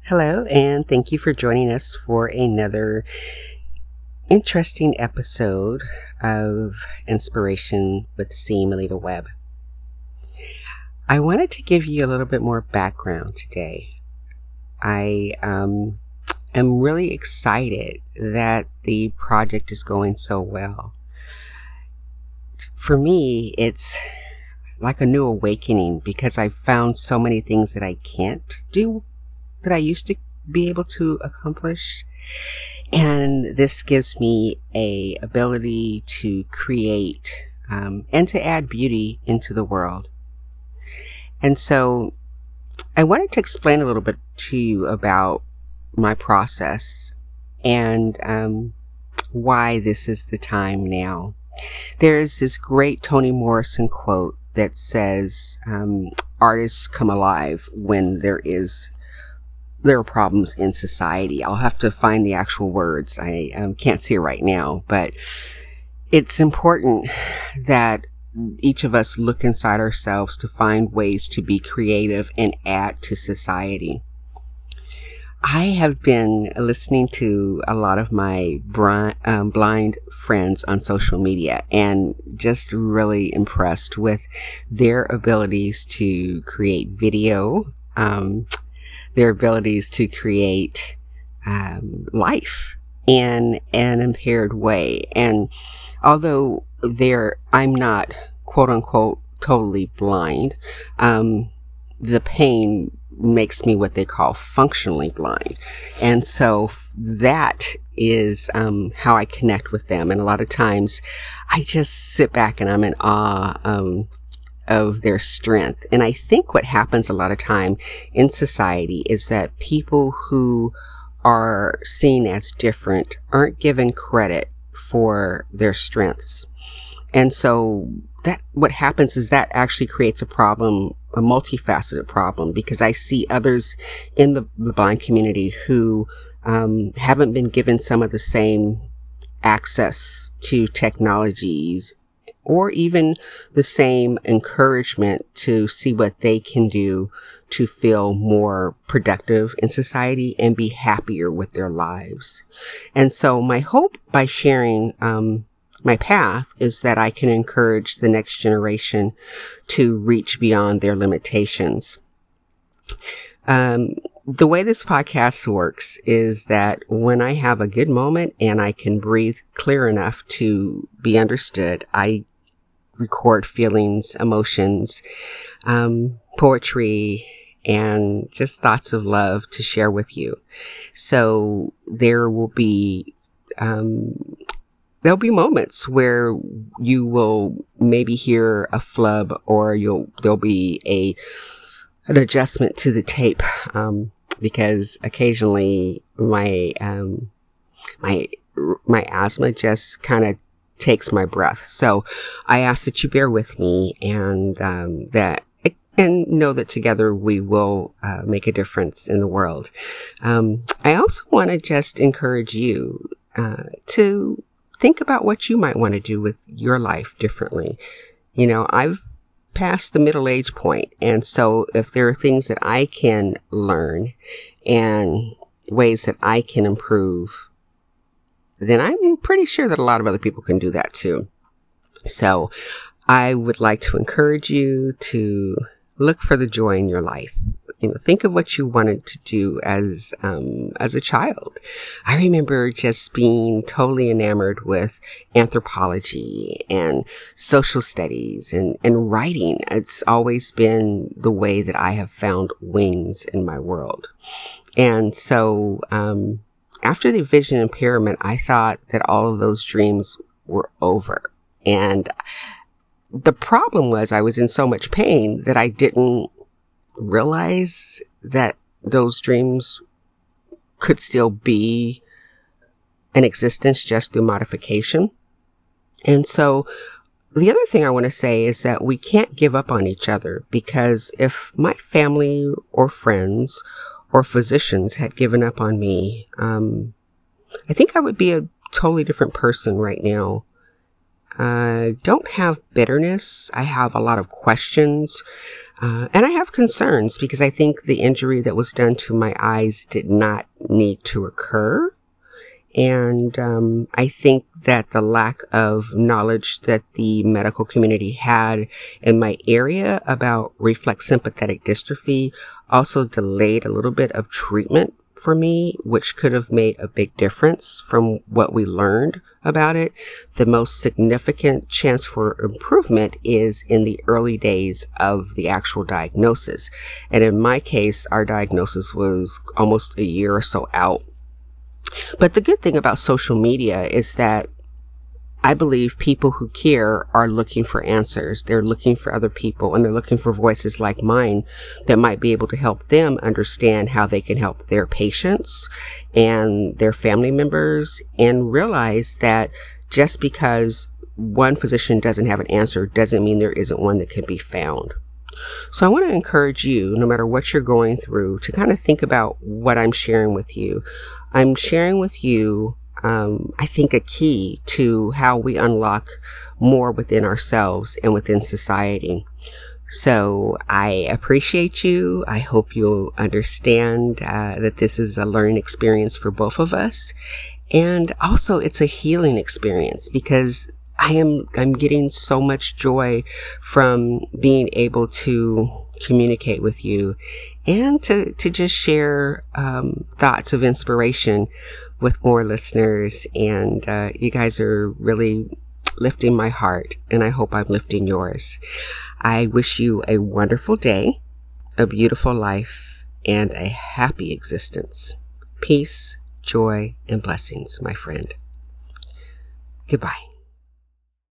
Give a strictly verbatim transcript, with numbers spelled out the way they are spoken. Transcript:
Hello, and thank you for joining us for another interesting episode of Inspiration with C. Melita Webb. I wanted to give you a little bit more background today. I um, am really excited that the project is going so well. For me, it's like a new awakening because I've found so many things that I can't do that I used to be able to accomplish. And this gives me a ability to create um, and to add beauty into the world. And so I wanted to explain a little bit to you about my process and um, why this is the time now. There's this great Toni Morrison quote that says, um, artists come alive when there is there are problems in society. I'll have to find the actual words. I um, can't see it right now, but it's important that each of us look inside ourselves to find ways to be creative and add to society. I have been listening to a lot of my bri- um, blind friends on social media and just really impressed with their abilities to create video, um, their abilities to create um, life in an impaired way. And although they're, I'm not quote unquote totally blind, um, the pain makes me what they call functionally blind. And so that is um, how I connect with them. And a lot of times I just sit back and I'm in awe um, of their strength. And I think what happens a lot of time in society is that people who are seen as different aren't given credit for their strengths. And so that what happens is that actually creates a problem, a multifaceted problem, because I see others in the, the blind community who um, haven't been given some of the same access to technologies or even the same encouragement to see what they can do to feel more productive in society and be happier with their lives. And so my hope by sharing um, my path is that I can encourage the next generation to reach beyond their limitations. Um, the way this podcast works is that when I have a good moment and I can breathe clear enough to be understood, I record feelings, emotions, um, poetry, and just thoughts of love to share with you. So there will be, um, there'll be moments where you will maybe hear a flub or you'll, there'll be a, an adjustment to the tape, um, because occasionally my, um, my, my asthma just kind of takes my breath. So I ask that you bear with me and um, that and know that together we will uh, make a difference in the world. Um, I also want to just encourage you uh, to think about what you might want to do with your life differently. You know, I've passed the middle age point, and so if there are things that I can learn and ways that I can improve, then I'm pretty sure that a lot of other people can do that too. So I would like to encourage you to look for the joy in your life. You know, think of what you wanted to do as, um, as a child. I remember just being totally enamored with anthropology and social studies and, and writing. It's always been the way that I have found wings in my world. And so, um, after the vision impairment, I thought that all of those dreams were over. And the problem was I was in so much pain that I didn't realize that those dreams could still be an existence just through modification. And so the other thing I want to say is that we can't give up on each other, because if my family or friends or physicians had given up on me, um, I think I would be a totally different person right now. I don't have bitterness. I have a lot of questions. Uh, and I have concerns because I think the injury that was done to my eyes did not need to occur. And um, I think that the lack of knowledge that the medical community had in my area about reflex sympathetic dystrophy also delayed a little bit of treatment for me, which could have made a big difference from what we learned about it. The most significant chance for improvement is in the early days of the actual diagnosis. And in my case, our diagnosis was almost a year or so out. But the good thing about social media is that I believe people who care are looking for answers. They're looking for other people, and they're looking for voices like mine that might be able to help them understand how they can help their patients and their family members, and realize that just because one physician doesn't have an answer doesn't mean there isn't one that can be found. So I want to encourage you, no matter what you're going through, to kind of think about what I'm sharing with you. I'm sharing with you, um, I think, a key to how we unlock more within ourselves and within society. So I appreciate you. I hope you'll understand uh, that this is a learning experience for both of us. And also it's a healing experience, because I am, I'm getting so much joy from being able to communicate with you and to, to just share, um, thoughts of inspiration with more listeners. And, uh, you guys are really lifting my heart, and I hope I'm lifting yours. I wish you a wonderful day, a beautiful life, and a happy existence. Peace, joy, and blessings, my friend. Goodbye.